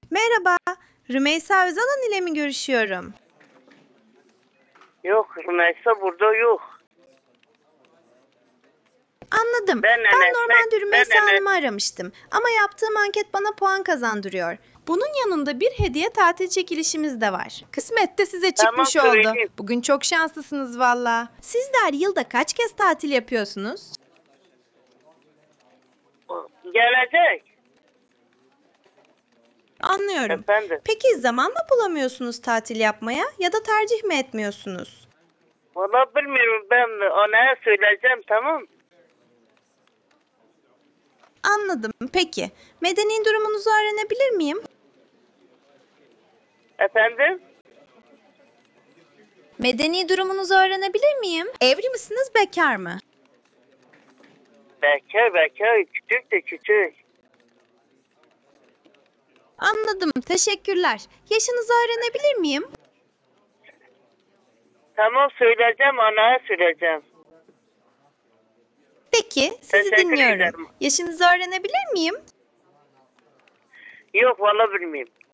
Merhaba, Rümeysa Özalan ile mi görüşüyorum? Yok, Rümeysa burada yok. Anladım. Ben Ben Enes, normalde ben Rümeysa Enes. Hanım'ı aramıştım. Ama yaptığım anket bana puan kazandırıyor. Bunun yanında bir hediye tatil çekilişimiz de var. Kısmet de size Tamam çıkmış oldu. söyleyeyim. Bugün çok şanslısınız valla. Sizler yılda kaç kez tatil yapıyorsunuz? Gelecek. Anlıyorum. Efendim. Peki zaman mı bulamıyorsunuz tatil yapmaya ya da tercih mi etmiyorsunuz? Valla bilmiyorum, ben anaya söyleyeceğim, tamam. Anladım. Peki. Medeni durumunuzu öğrenebilir miyim? Efendim. Medeni durumunuzu öğrenebilir miyim? Evli misiniz, bekar mı? Bekar, küçük de küçük. Anladım. Teşekkürler. Yaşınızı öğrenebilir miyim? Tamam söyleyeceğim, anaya söyleyeceğim. Peki, sizi Teşekkür dinliyorum. ederim. Yaşınızı öğrenebilir miyim? Yok valla bilmiyorum.